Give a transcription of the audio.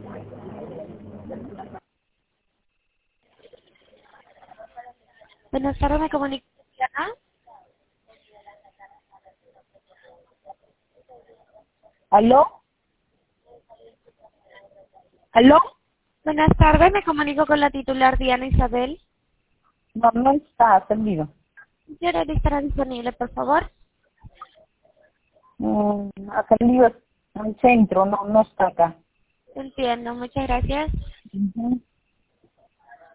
Buenas tardes, me comunico con Diana. ¿Aló? ¿Aló? Buenas tardes, me comunico con la titular Diana Isabel. No, no está atendido. ¿Qué horario estará disponible, por favor? Atendido en el centro, no está acá. Entiendo, muchas gracias. Ujú.